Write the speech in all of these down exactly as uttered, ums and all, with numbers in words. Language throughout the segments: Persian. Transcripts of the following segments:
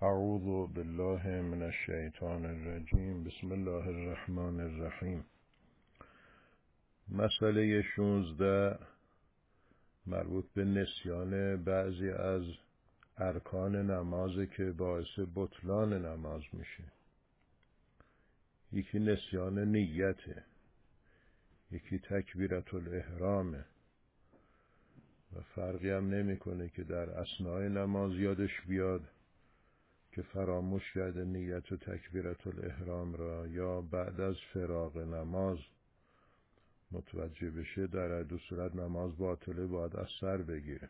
اعوذ بالله من الشیطان الرجیم. بسم الله الرحمن الرحیم. مسئله شانزده مربوط به نسیان بعضی از ارکان نمازه که باعث بطلان نماز میشه. یکی نسیان نیته، یکی تکبیرت الاحرامه و فرقی هم نمیکنه که در اثناء نماز یادش بیاد که فراموش کرده نیت و تکبیرت الاحرام را، یا بعد از فراغ نماز متوجه بشه. در دو صورت نماز باطله، باید از سر بگیره.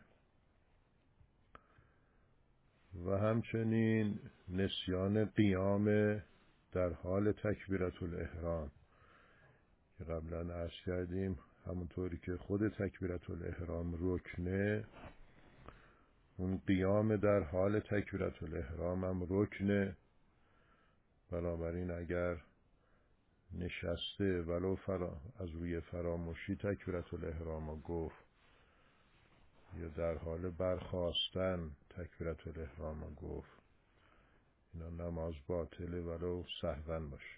و همچنین نسیان قیام در حال تکبیرت الاحرام که قبلا عرض کردیم همونطوری که خود تکبیرت الاحرام رکنه، اون قیام در حال تکبیرت الاحرام هم رکنه. بنابراین اگر نشسته ولو فرا از روی فراموشی تکبیرت الاحرام رو گفت، یا در حال برخاستن تکبیرت الاحرام رو گفت، اینا نماز باطله ولو سهوا باشه.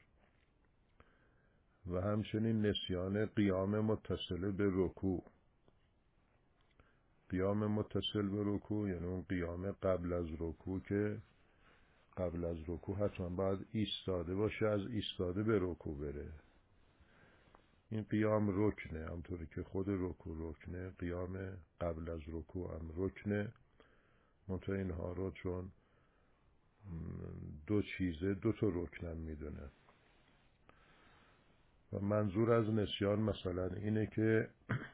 و همچنین نسیان قیام متصل به رکوع. قیام متصل به رکوع یعنی اون قیام قبل از رکوع که قبل از رکوع حتما باید ایستاده باشه، از ایستاده به رکوع بره. این قیام رکنه، همطوری که خود رکوع رکنه، قیام قبل از رکوع هم رکنه. منتها اینها رو چون دو چیزه دو تا رکنم میدونه. و منظور از نسیان مثلا اینه که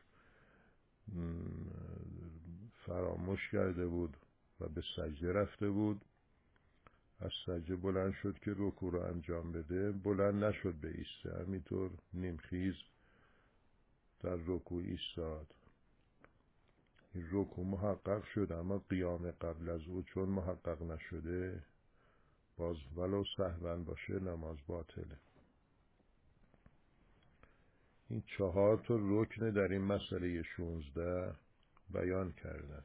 فراموش کرده بود و به سجده رفته بود، از سجده بلند شد که رکوع رو انجام بده، بلند نشد به ایسته، همینطور نیمخیز در رکوع ایستاد. این رکوع محقق شد، اما قیام قبل از او چون محقق نشده، باز ولو سهوا باشه نماز باطله. این چهار تا رکن در این مسئله شانزده بیان کردن.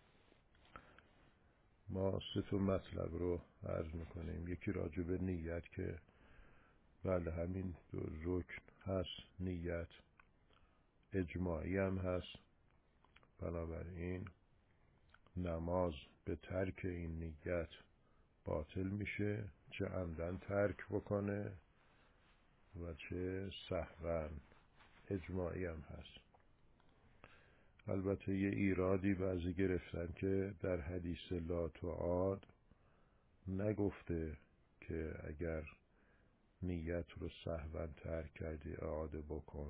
ما سه تا مطلب رو عرض میکنیم. یکی راجع به نیت که بله همین دو رکن هست، نیت اجماعی هم هست، بنابراین نماز به ترک این نیت باطل میشه، چه عمدن ترک بکنه و چه سهوا. اجماعی هم هست. البته یه ایرادی بعضی گرفتن که در حدیث لا تعاد نگفته که اگر نیت رو سهوا ترک کردی اعاده بکن.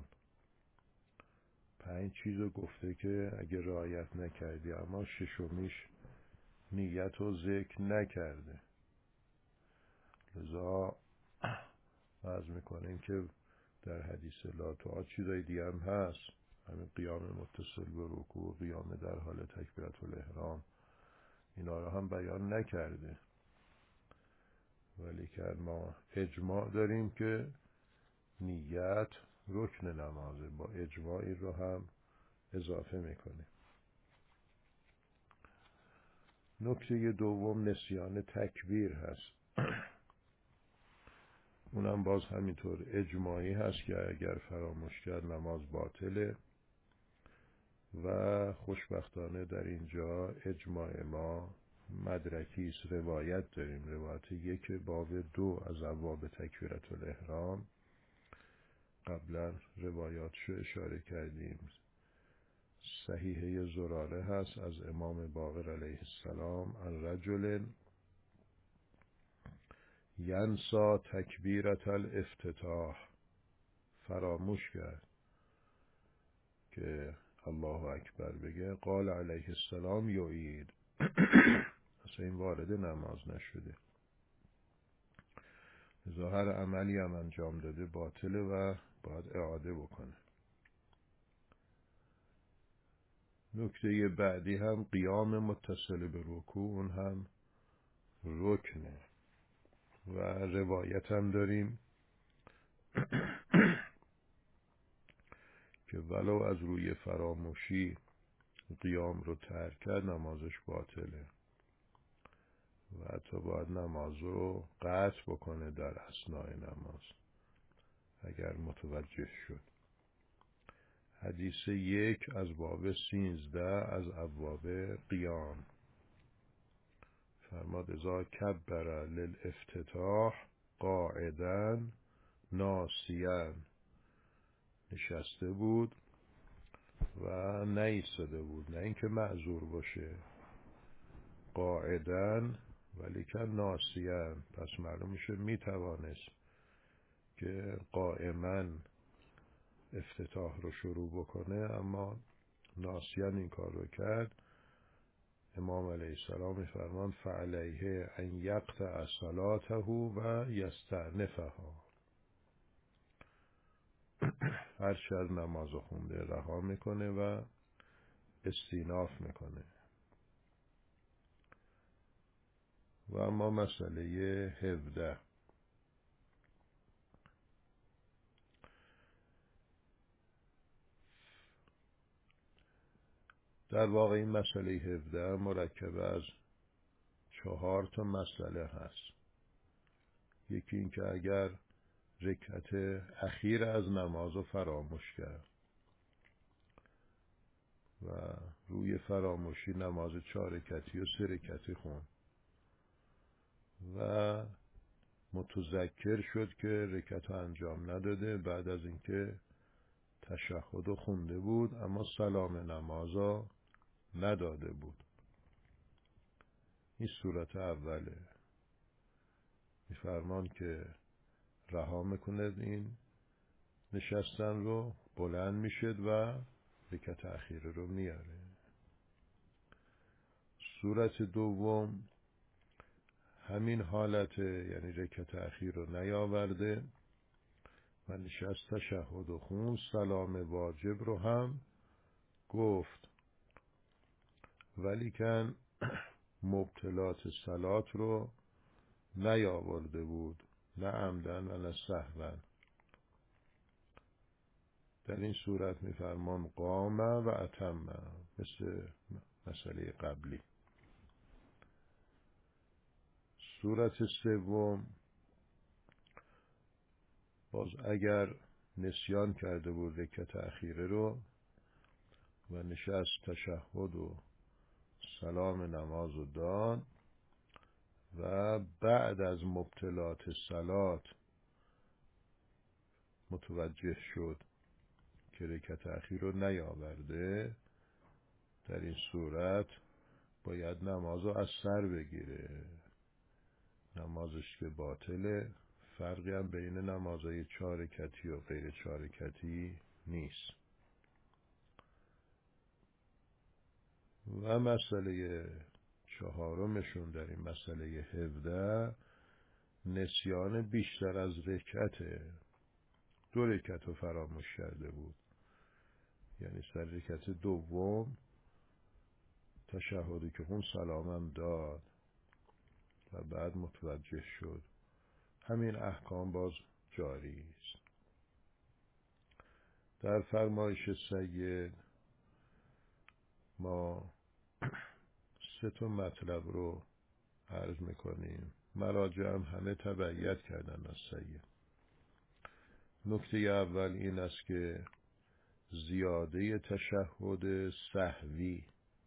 پنج چیزو گفته که اگر رعایت نکردی، اما ششمیش نیت رو ذکر نکرده. لذا عرض میکنیم که در حدیث لا تعاد چیزای دیگه هم هست، همین قیام متصل به رکوع، قیام در حال تکبیرت الاحرام، اینا رو هم بیان نکرده. ولی که ما اجماع داریم که نیت رکن نمازه، با اجماعی رو هم اضافه میکنه. نکته دوم نسیان تکبیر هست. اونم باز همینطور اجماعی هست که اگر فراموش کرد نماز باطله. و خوشبختانه در اینجا اجماع ما مدرکی است، روایت داریم. روایت یک باب دو از ابواب تکبیرت الاحرام، قبلا روایاتشو اشاره کردیم. صحیحه زراره هست از امام باقر علیه السلام: عن رجل ینسا تکبیرت الافتتاح، فراموش کرد که الله اکبر بگه، قال علیه السلام یعید. اصلا این وارد نماز نشده، لذا هر عملی هم انجام داده باطله و باید اعاده بکنه. نکته بعدی هم قیام متصل به رکوع، اون هم رکنه. و روایت هم داریم که ولو از روی فراموشی قیام رو ترک کرد نمازش باطله. و حتی باید نماز رو قطع بکنه در اثناء نماز اگر متوجه شد. حدیث یک از باب سینزده از ابواب قیام فرماد اذا کبر للافتتاح قاعدا ناسیا، نشسته بود و نایستاده بود، نه اینکه معذور باشه، قاعدا ولی که ناسیا، پس معلوم میشه میتوانست که قائما افتتاح رو شروع بکنه، اما ناسیان این کار رو کرد. امام علیه السلام میفرمان فعلیه ان یقطع صلاته و یستأنفها، هرچی از نماز خونده رها میکنه و استیناف میکنه. و اما مسئله هفده، در واقع این مسئله هفده مرکب از چهار تا مسئله هست. یکی این که اگر رکعت اخیر از نماز رو فراموش کرد و روی فراموشی نماز چهار رکعتی و سه رکعتی خون و متذکر شد که رکعت انجام نداده بعد از اینکه تشهد خونده بود اما سلام نمازا نداده بود. این صورت اوله. میفرمان که رها میکنه این نشستن رو، بلند میشد و رکعت اخیره رو میاره. صورت دوم همین حالت، یعنی رکعت اخیر رو نیاورده و نشست تشهد و خون، سلام واجب رو هم گفت ولیکن مبطلات صلات رو نیاورده بود، نه عمدن و نه سهوا. در این صورت میفرمان قام و اتم، مثل مسئله قبلی. صورت سوم باز اگر نسیان کرده بود رکعت اخیره رو و نشست تشهد و سلام نماز رو داد و بعد از مبطلات صلات متوجه شد که رکعت اخیر رو نیاورده، در این صورت باید نماز رو از سر بگیره، نمازش که باطله. فرقی هم بین نمازهای چهار رکعتی و غیر چهار رکعتی نیست. و مسئله چهارمشون در این مسئله هفده نسیان بیشتر از رکعت، دو رکعت رو فراموش کرده بود، یعنی سر رکعت دوم تشهدی که خون سلامم داد و بعد متوجه شد. همین احکام باز جاری است. در فرمایش سید ما سه تا مطلب رو عرض میکنیم، مراجع هم همه تبعیت کردن از سید. نکته اول این است که زیاده تشهد سهوی،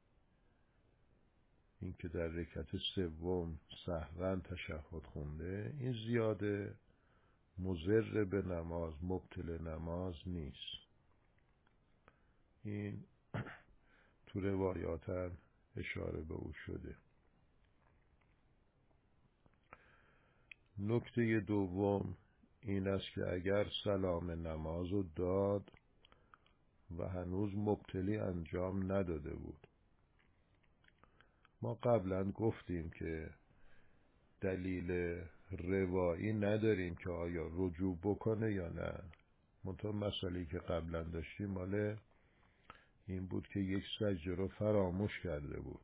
این که در رکعت سوم سهوا تشهد خونده، این زیاده مضر به نماز، مبطل نماز نیست. این تو روایات اشاره به او شده. نکته دوم این است که اگر سلام نماز رو داد و هنوز مبطلی انجام نداده بود، ما قبلا گفتیم که دلیل روایی نداریم که آیا رجوع بکنه یا نه. منتها مسئله‌ای که قبلا داشتیم مال این بود که یک سجده رو فراموش کرده بود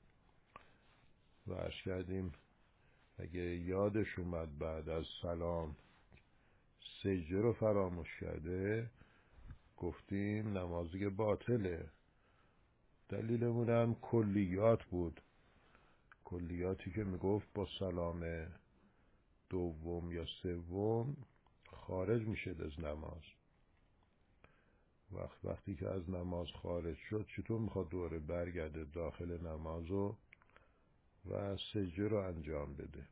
و عرض کردیم اگه یادش اومد بعد از سلام سجده رو فراموش کرده، گفتیم نمازی باطله. دلیلمون هم کلیات بود. کلیاتی که میگفت با سلام دوم یا سوم خارج میشه از نماز. وقت وقتی که از نماز خارج شد چطور میخواد دوره برگرده داخل نماز و و سجده رو انجام بده؟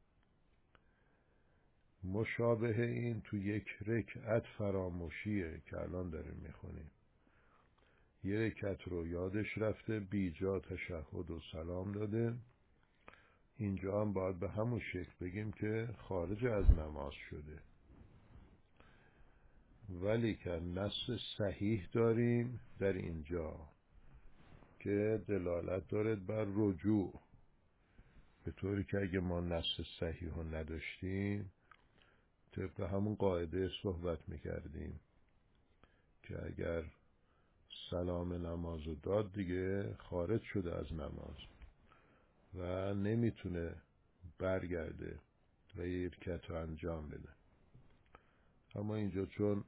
مشابه این تو یک رکعت فراموشیه که الان داریم میخونیم. یه رکعت رو یادش رفته، بیجا تشهد و سلام داده. اینجا هم باید به همون شکل بگیم که خارج از نماز شده. ولی که نص صحیح داریم در اینجا که دلالت دارد بر رجوع، به طوری که اگه ما نص صحیح رو نداشتیم طبق همون قاعده صحبت میکردیم که اگر سلام نماز رو داد دیگه خارج شده از نماز و نمیتونه برگرده و یه رکعت رو انجام بده. اما اینجا چون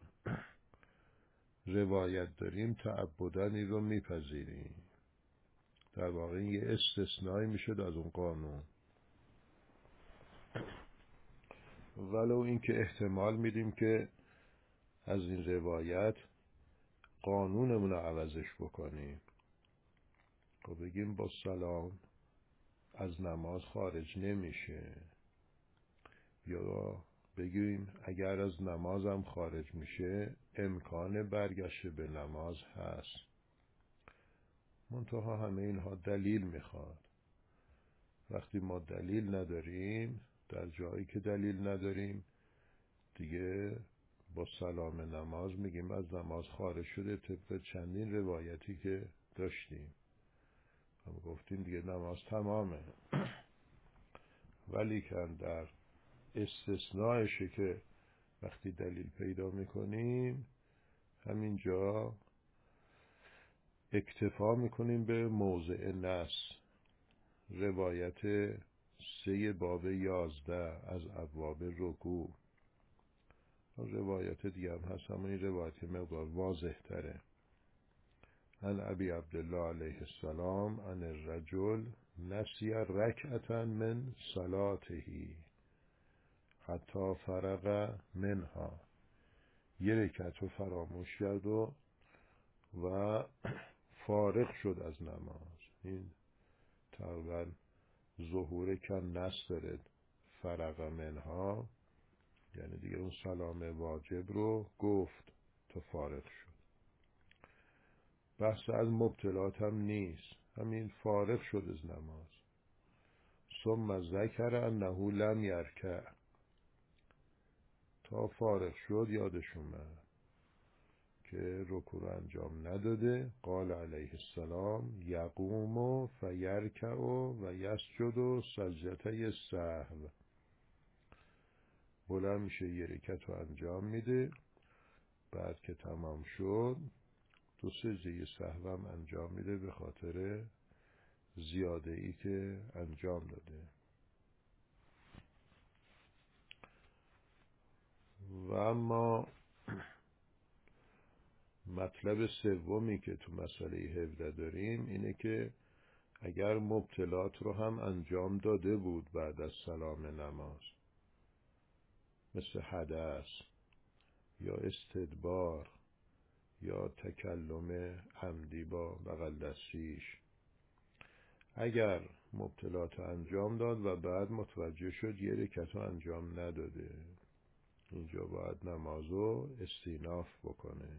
روایت داریم تعبداً این رو میپذیریم. در واقع یه استثنایی میشه از اون قانون، ولو اینکه احتمال میدیم که از این روایت قانونمون رو عوضش بکنیم و بگیم با سلام از نماز خارج نمیشه، یا بگیم اگر از نمازم خارج میشه امکان برگشت به نماز هست. منتها همه اینها دلیل میخواد. وقتی ما دلیل نداریم، در جایی که دلیل نداریم دیگه با سلام نماز میگیم از نماز خارج شده طبق چندین روایتی که داشتیم. هم گفتیم دیگه نماز تمامه. ولی که در استثناءشه که وقتی دلیل پیدا میکنیم همینجا اکتفا میکنیم به موضع نص. روایت سه باب یازده از ابواب رکوع، روایت دیگه هم هست، اما این روایت مقدار واضح تره. عن ابی عبدالله علیه السلام عن الرجل نسی رکعتا من صلاته حتی فرغ منها. یه رکعت رو فراموش کرد و و فارغ شد از نماز. این تقریبا ظهور کن نس داره، فرغ منها یعنی دیگه اون سلام واجب رو گفت تا فارغ شد. بحث از مبتلات هم نیست، همین فارغ شد از نماز. ثم ذکر انه لم یرکع، تا فارغ شد یادش اومد که رکوع رو انجام نداده. قال علیه السلام یقوم فیرکع و یسجد سجدتي السهو. بلند میشه یه رکعت رو انجام میده، بعد که تمام شد دو سجده سهو هم انجام میده به خاطر زیاده ای که انجام داده. و اما مطلب سومی که تو مسئله هفده داریم اینه که اگر مبتلات رو هم انجام داده بود بعد از سلام نماز، مثل حدث یا استدبار یا تکلم عمدی با بغل دستیش، اگر مبتلات انجام داد و بعد متوجه شد یه رکعت انجام نداده، اینجا باید نمازو استیناف بکنه.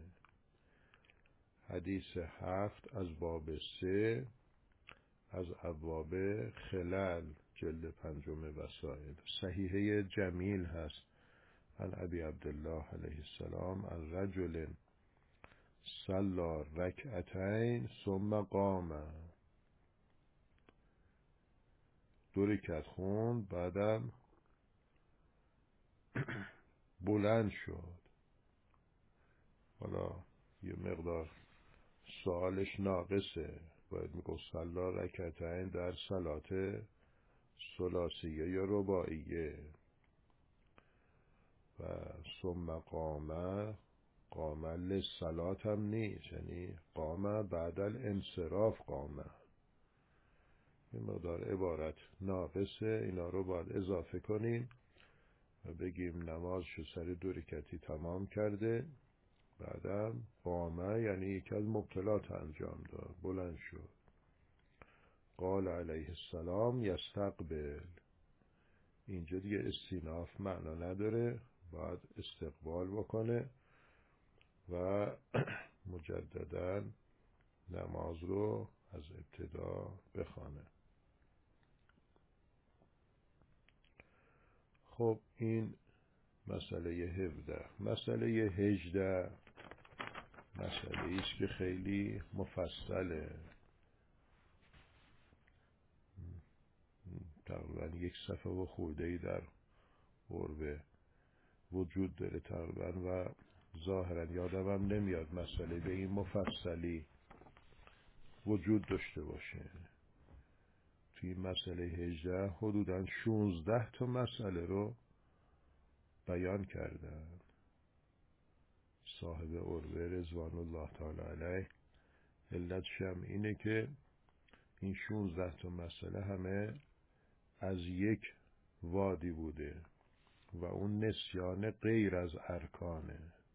حدیث هفت از باب سه از ابواب خلل جلد پنجم وسائل، صحیحه جمیل هست. عن ابی عبدالله علیه السلام عن رجل صلی رکعتین ثم قام، دو رکعت خوند بعدم بلند شد. حالا یه مقدار سوالش ناقصه، باید میگو صلی رکعتین در صلات ثلاثیه یا رباعیه. و ثم قام، قام للصلات هم نیست، یعنی قام بعد الانصراف قام، این مقدار عبارت ناقصه، اینا رو باید اضافه کنیم و بگیم نمازشو سر دو رکعتی تمام کرده. بعدم قامه یعنی یکی از مبطلات انجام داد، بلند شد. قال علیه السلام یستقبل، اینجا دیگه استیناف معنا نداره، باید استقبال بکنه و مجددا نماز رو از ابتدا بخوانه. خب این مسئله هفده. مسئله هجده مسئله ایست که خیلی مفصله، تقریبا یک صفحه و خورده‌ای در قربه وجود داره تقریبا و ظاهرا یادم هم نمیاد مسئله به این مفصلی وجود داشته باشه. توی این مسئله هجده حدوداً شانزده تا مسئله رو بیان کردن صاحب عروه رضوان الله تعالی علیه. علتش هم اینه که این شانزده تا مسئله همه از یک وادی بوده و اون نسیان غیر از ارکانه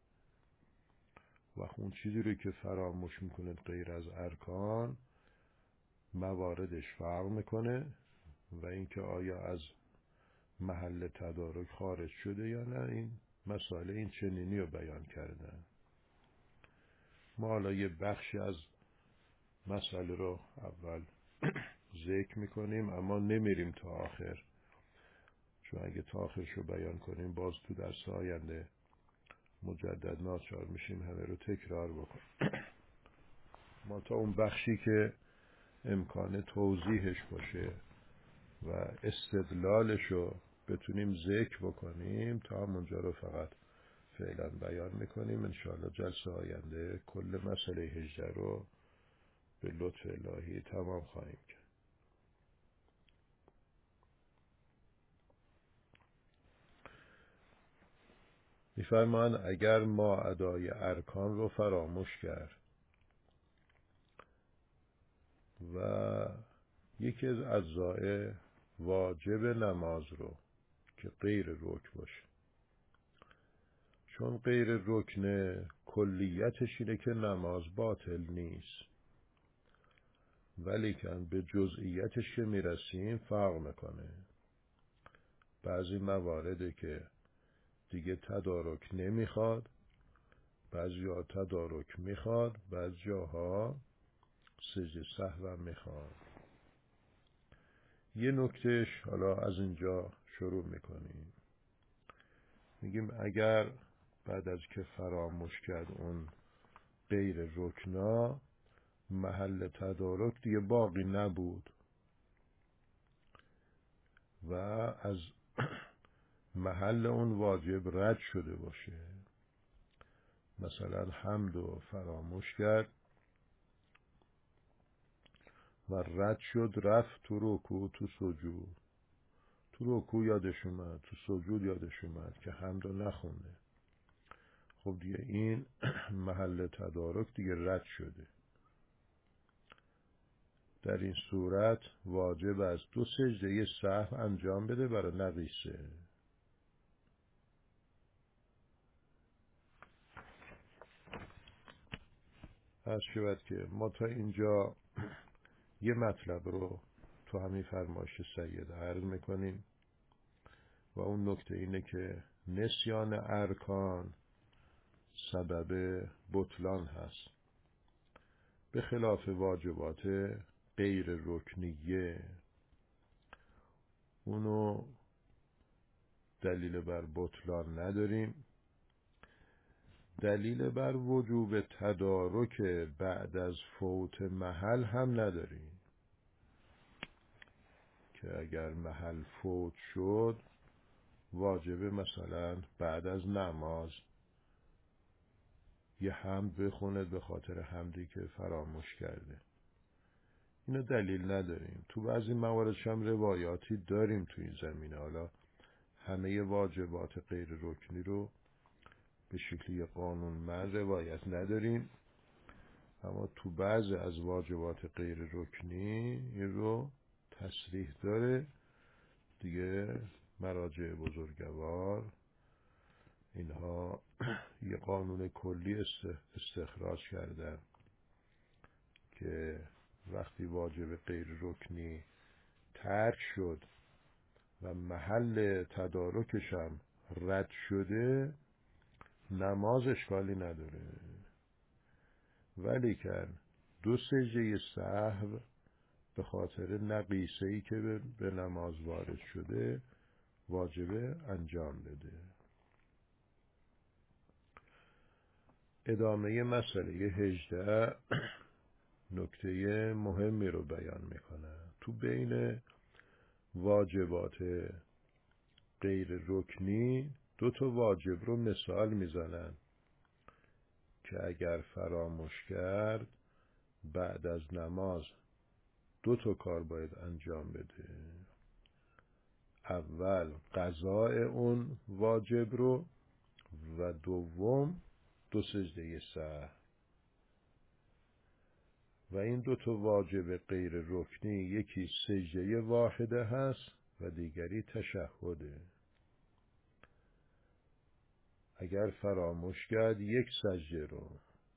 و اون چیزی رو که فراموش میکنه غیر از ارکان مواردش فرق میکنه و اینکه آیا از محل تدارک خارج شده یا نه. این مسئله این چنینی رو بیان کردن. ما حالا یه بخشی از مسئله رو اول ذکر میکنیم اما نمیریم تا آخر، چون اگه تا آخرش رو بیان کنیم باز تو درس آینده مجدد ناچار میشیم همه رو تکرار بکنیم. ما تا اون بخشی که امکان توضیحش باشه و استدلالش رو بتونیم ذکر بکنیم تا همونجا رو فقط فعلا بیان میکنیم. انشاءالله جلسه آینده کل مسئله هجده رو به لطف الهی تمام خواهیم کرد. میفرمان اگر ما ادای ارکان رو فراموش کرد و یکی از اجزای واجب نماز رو که غیر رکن باشه، چون غیر رکن کلیتش اینه که نماز باطل نیست، ولی که به جزئیاتش که میرسیم فرق میکنه. بعضی موارده که دیگه تدارک نمیخواد، بعضی ها تدارک میخواد، بعضی جاها سجده سهو هم میخواد. یه نکتهش حالا از اینجا شروع میکنیم، میگیم اگر بعد از که فراموش کرد اون غیر رکنا محل تدارک دیگه باقی نبود و از محل اون واجب رد شده باشه، مثلا حمد و فراموش کرد و رد شد، رفت تو رکوع تو سجود، تو رکوع یادش اومد تو سجود یادش اومد که حمد رو نخونده، خب دیگه این محل تدارک دیگه رد شده. در این صورت واجب از دو سجده سهو انجام بده برای نقیصه. عرض شود که ما تا اینجا یه مطلب رو تو همین فرمایش سید عرض میکنیم و اون نکته اینه که نسیان ارکان سبب بطلان هست، به خلاف واجبات غیر رکنیه. اونو دلیل بر بطلان نداریم، دلیل بر وجوب تدارک بعد از فوت محل هم نداریم که اگر محل فوت شد واجبه مثلا بعد از نماز یه حمد بخونه به خاطر حمدی که فراموش کرده. اینو دلیل نداریم. تو بعضی مواردش هم روایاتی داریم تو این زمینه. حالا همه واجبات غیر رکنی رو به شکلی قانون من روایت نداریم، اما تو بعضی از واجبات غیر رکنی این رو تصریح داره دیگه. مراجع بزرگوار اینها یه قانون کلی استخراج کردن که وقتی واجب غیر رکنی ترک شد و محل تدارکش هم رد شده نماز اشکالی نداره، ولی که دو سجده سهو به خاطر نقیصه‌ای که به نماز وارد شده واجبه انجام بده. ادامه مسئله هجده نکته مهمی رو بیان میکنه. تو بین واجبات غیر رکنی دو تا واجب رو مثال میزنن که اگر فراموش کرد بعد از نماز دو تا کار باید انجام بده. اول قضاء اون واجب رو و دوم دو سجده سهو. و این دو تا واجب غیر رکنی یکی سجده واحده هست و دیگری تشهده. اگر فراموش کرد یک سجده رو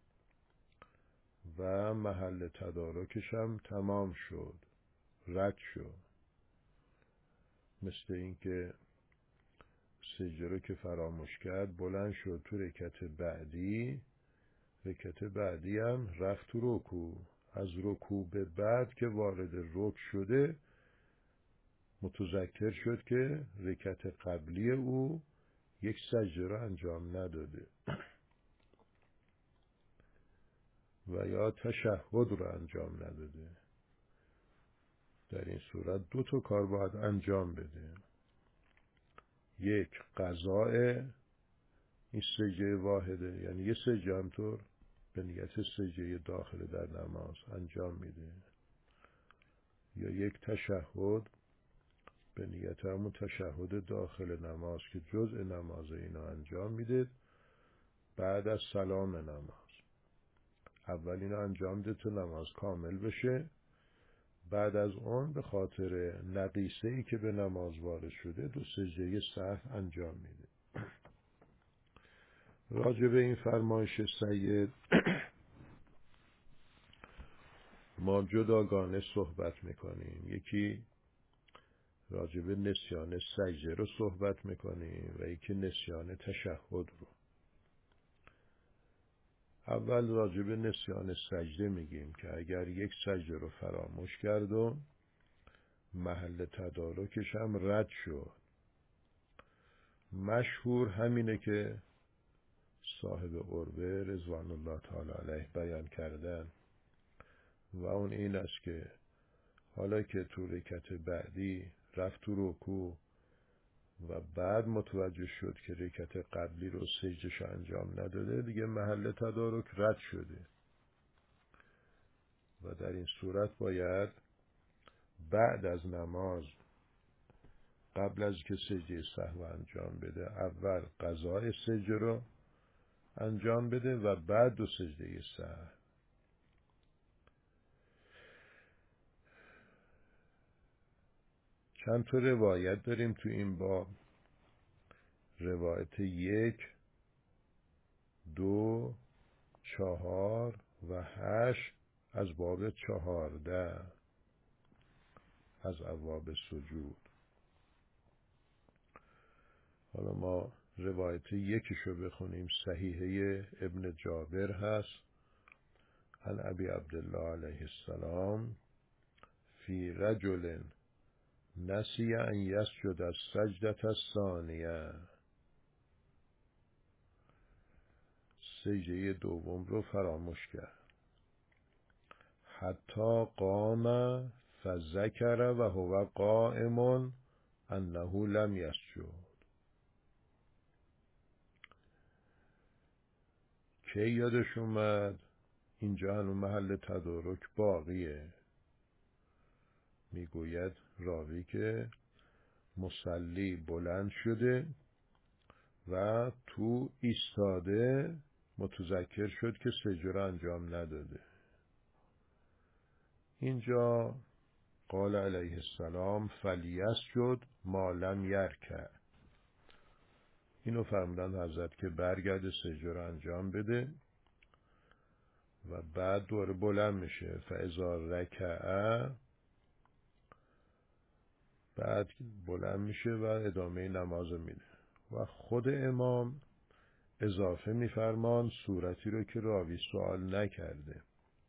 و محل تدارکش هم تمام شد، رد شد، مثل اینکه سجده رو که فراموش کرد بلند شد تو رکعت بعدی، رکعت بعدی هم رفت تو رکوع، از رکوع به بعد که وارد رکوع شده متذکر شد که رکعت قبلی او یک سجده رو انجام نداده و یا تشهد رو انجام نداده. در این صورت دو تا کار باید انجام بده. یک قضاء این سجده واحده، یعنی یه سجده همطور به نیت سجده داخل در نماز انجام میده، یا یک تشهد به نیت همون تشهد داخل نماز که جزء نماز اینا انجام میده بعد از سلام نماز. اول اینا انجام ده تا نماز کامل بشه، بعد از اون به خاطر نقیصه ای که به نماز وارد شده دو سجده سهو انجام میده. راجع به این فرمایش سید ما جداگانه صحبت میکنیم. یکی راجع به نسیان سجده رو صحبت میکنیم و یکی نسیان تشهد رو. اول راجع به نسیان سجده میگیم که اگر یک سجده رو فراموش کرد و محل تدارکش هم رد شد، مشهور همینه که صاحب عربه رضوان الله تعالی علیه بیان کردن و اون این است که حالا که تو رکعت بعدی رفت تو رکوع و بعد متوجه شد که رکعت قبلی رو سجدش انجام نداده، دیگه محل تدارک رد شده و در این صورت باید بعد از نماز قبل از که سجده سهو انجام بده اول قضای سجده رو انجام بده و بعد دو سجده سهو. چند تا روایت داریم تو این باب. روایت یک، دو، چهار و هشت از باب چهارده از ابواب سجود. حالا ما روایت یکیشو بخونیم. صحیحه ابن جابر هست عن ابی عبدالله علیه السلام فی رجل نسی ان یسجد السجدة الثانیه، سجده دوم رو فراموش کرد، حتی قام فذکر و هو قائم انه لم یسجد. که یادش اومد اینجا هنوز محل تدارک باقیه. میگوید راوی که مصلی بلند شده و تو ایستاده متذکر شد که سجده را انجام نداده. اینجا قال علیه السلام فلیسجد ما لم یرکع. اینو فرمودن حضرت که برگرده سجده رو انجام بده و بعد دوباره بلند میشه. فاذا رکع، بعد بلند میشه و ادامه نماز میده. و خود امام اضافه میفرمان صورتی رو که راوی سوال نکرده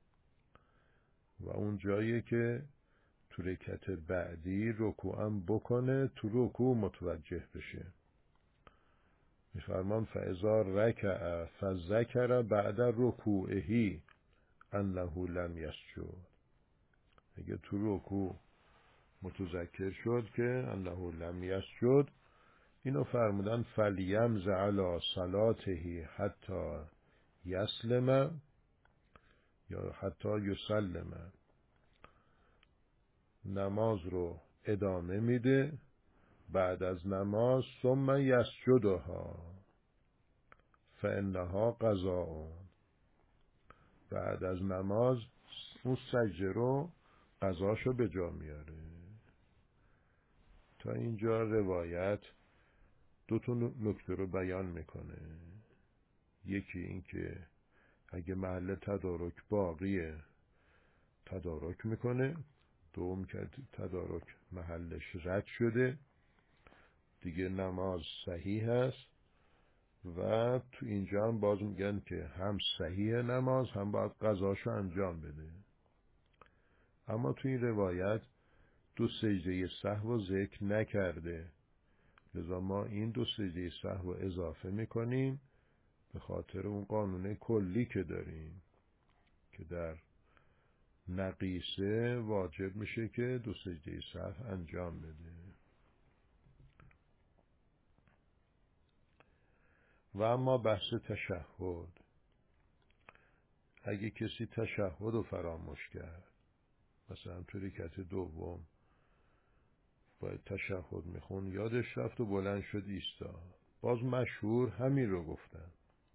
و اون جایی که تو رکعت بعدی رکوعم بکنه تو رکوع متوجه بشه. میفرمان فاذا رکع فذکر بعد رکوعه انه لم یسجد. اگه تو رکوع متذکر شد که انه لم یسجد، اینو فرمودن فلیمز علی صلاته حتی یسلم یا حتی یسلم. نماز رو ادامه میده، بعد از نماز ثم یسجدها فانها قضاء. بعد از نماز اون سجده رو قضاشو به جا میاره. تا اینجا روایت دو تا نکته رو بیان میکنه. یکی این که اگه محل تدارک باقیه تدارک میکنه، دوم که تدارک محلش رد شده دیگه نماز صحیح هست. و تو اینجا هم باز میگن که هم صحیح نماز هم باید قضاشو انجام بده. اما تو این روایت دو سجده سهو ذکر نکرده، لذا ما این دو سجده سهو اضافه میکنیم به خاطر اون قانون کلی که داریم که در نقیصه واجب میشه که دو سجده سهو انجام بده. و اما بحث تشهد، اگه کسی تشهد رو فراموش کرد، مثلا تو رکعت دوم باید تشهد میخون یادش رفت و بلند شد ایستاد، باز مشهور همین رو گفتن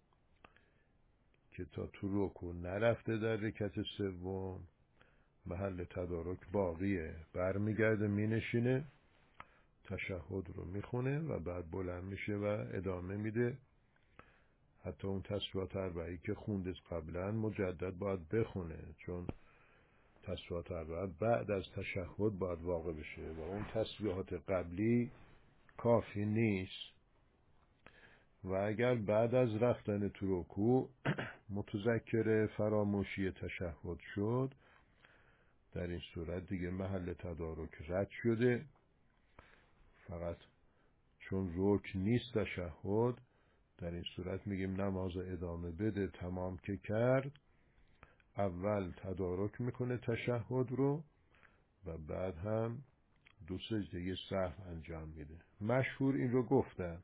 که تا تو رکوع نرفته در رکعت سوم محل تدارک باقیه، برمیگرده مینشینه تشهد رو میخونه و بعد بلند میشه و ادامه میده. حتی اون تسبیحات اربعی که خونده قبلا مجدد باید بخونه، چون تسبیحات اربعه بعد از تشهد باید واقع بشه و اون تسبیحات قبلی کافی نیست. و اگر بعد از رفتن تو رکوع متذکر فراموشی تشهد شد، در این صورت دیگه محل تدارک رد شده، فقط چون رکن نیست تشهد، در این صورت میگیم نماز ادامه بده. تمام که کرد اول تدارک میکنه تشهد رو و بعد هم دو سجده سهو انجام میده. مشهور این رو گفتن.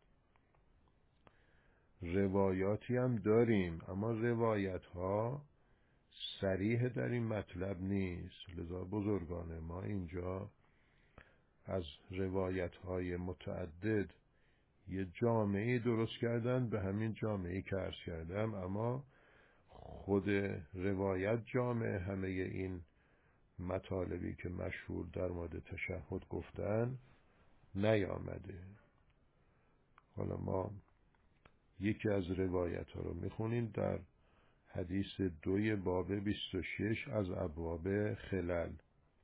روایاتی هم داریم اما روایت ها صریح در این مطلب نیست، لذا بزرگان ما اینجا از روایت های متعدد یه جامعه درست کردن، به همین جامعه که عرض کردم، اما خود روایت جامعه همه این مطالبی که مشهور در مورد تشهد گفتن نیامده. حالا ما یکی از روایت ها رو میخونیم در حدیث دوی باب بیست و شش از ابواب خلل،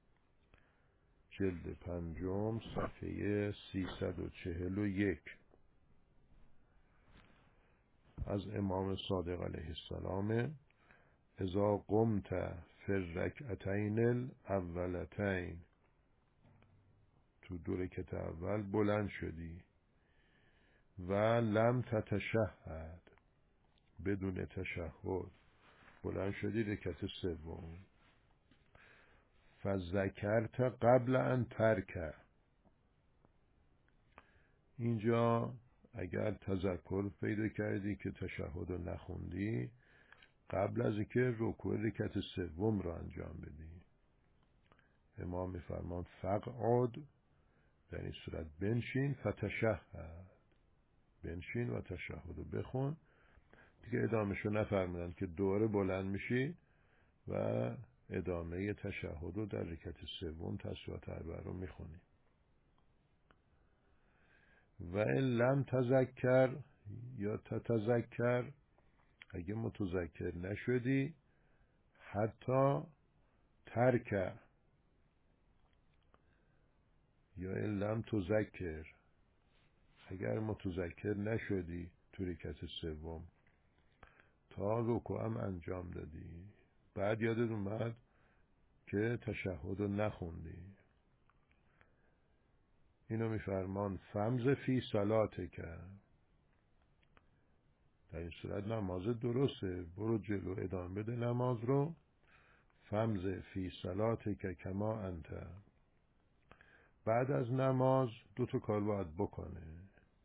جلد پنجم صفحه سیصد و چهل و یک، از امام صادق علیه السلام: اذا قمت فی الرکعتین الاولتین، تو دو رکعت اول بلند شدی و لم تتشهد، بدون تشهد بلند شدی رکعت سوم، فذکرت قبل ان ترکع، اینجا اگر تذکر پیدا کردی که تشهد رو نخوندی قبل از اینکه رکوع رکعت سوم رو انجام بدی، امام میفرمان فقعد، در این صورت بنشین، فتشهد، بنشین و تشهد رو بخون. دیگه ادامهشو نفرمودن که دوره بلند میشی و ادامه تشهد رو در رکعت سوم تسبیحات اربعه رو میخونیم. و ان لم تذکر یا تتذکر، اگه متذکر نشدی، حتی ترک، یا ان لم تذکر، اگر متذکر نشدی تو رکعت سوم تا رکوع هم انجام دادی، بعد یادت اومد که تشهد رو نخوندی، اینو میفرمان فمز فی صلاته کرد. در این صورت نماز درسته، برو جلو ادامه بده نماز رو. فمز فی صلاته که کما انت، بعد از نماز دو تا کار باید بکنه.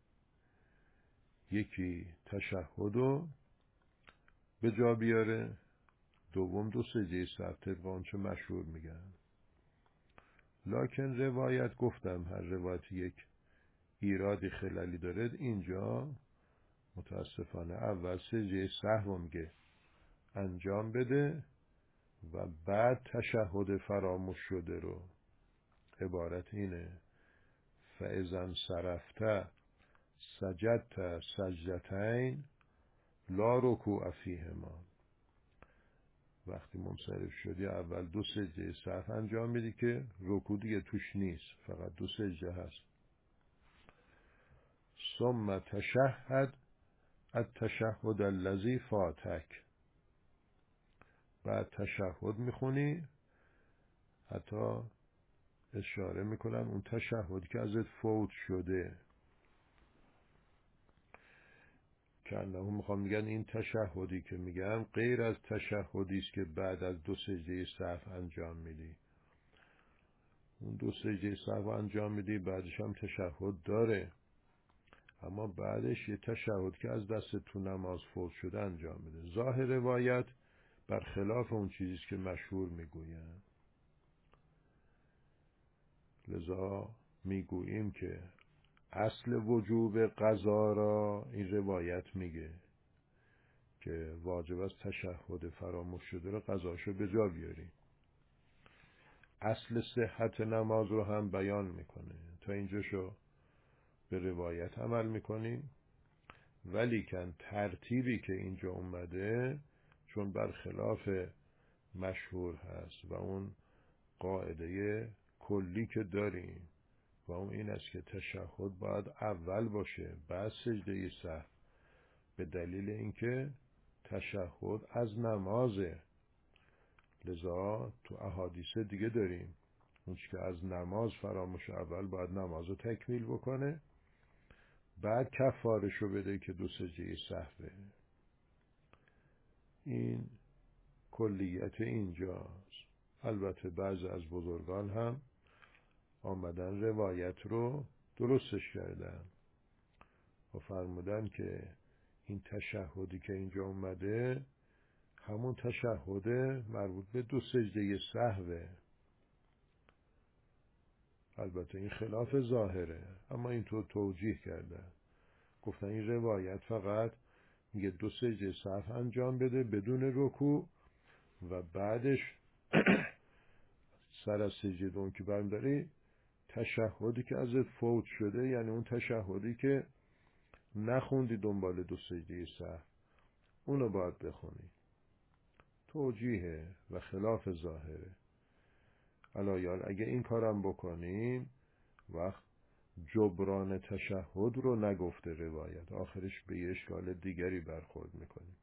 یکی تشهد رو به جا بیاره، دوم دو سجده سهو طبق آنچه مشهور میگن. لکن روایت، گفتم هر روایت یک ایرادی خلالی داره، اینجا متاسفانه اول سجده سهو میگه انجام بده و بعد تشهد فراموش شده رو. عبارت اینه فاذا انصرفت سجدت سجدتین لا رکوع فیهما، وقتی منصرف شدی اول دو سجده سهو انجام میدی که رکوع دیگه توش نیست، فقط دو سجده هست. ثم تشهد التشهد الذی فاتک، بعد تشهد میخونی، حتی اشاره میکنن اون تشهدی که ازت فوت شده، که انه میخوام میگن این تشهدی که میگم غیر از تشهدی است که بعد از دو سجده سهو انجام میدی. اون دو سجده سهو انجام میدی، بعدش هم تشهد داره، اما بعدش یه تشهد که از دست تو نماز فوت شده انجام میده. ظاهر روایت برخلاف اون چیزی که مشهور میگوین، لذا میگوییم که اصل وجوب قضا را این روایت میگه که واجب است تشهد فراموش شده رو قضاشو به جا بیاری. اصل صحت نماز رو هم بیان میکنه. تا اینجاشو به روایت عمل میکنیم، ولیکن ترتیبی که اینجا اومده چون برخلاف مشهور هست و اون قاعده کلی که داریم و اون این است که تشهد باید اول باشه بعد سجده سهو، به دلیل اینکه تشهد از نمازه. لذا تو احادیث دیگه داریم اون که از نماز فراموش اول باید نماز رو تکمیل بکنه، بعد کفارشو بده که دو سجده سهوه. این کلیت اینجاست. البته بعضی از بزرگان هم آمدن روایت رو درستش کردن و فرمودن که این تشهدی که اینجا اومده همون تشهد مربوط به دو سجده سهوه. البته این خلاف ظاهره، اما اینطور توجیه کردن، گفتن این روایت فقط میگه دو سجده سهو انجام بده بدون رکوع و بعدش سر از سجده اون که برمی‌داری تشهدی که ازت فوت شده، یعنی اون تشهدی که نخوندی دنبال دو سجده سهو، اونو باید بخونی. توجیه و خلاف ظاهره. علایال اگه این کارم بکنیم وقت جبران تشهد رو نگفته روایت، آخرش به یه اشکال دیگری برخورد میکنیم.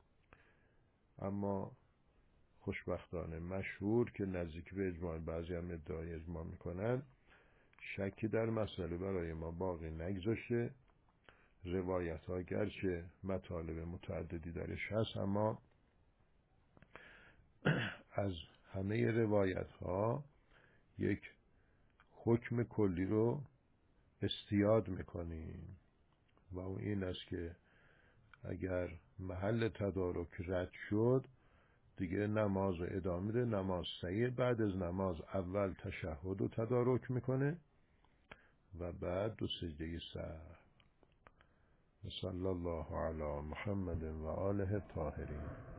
اما خوشبختانه مشهور که نزدیک به اجماع، بعضی هم ادعای اجماع میکنن، شکی در مسئله برای ما باقی نگذاشته. روایت ها گرچه مطالب متعددی درش هست، اما از همه روایت ها یک حکم کلی رو استیاد میکنیم و اون این است که اگر محل تدارک رد شد دیگه نماز رو ادامه ده. نماز صحیح، بعد از نماز اول تشهد رو تدارک میکنه و بعد دو سجده سهو. صلی الله علی محمد و آله الطاهرین.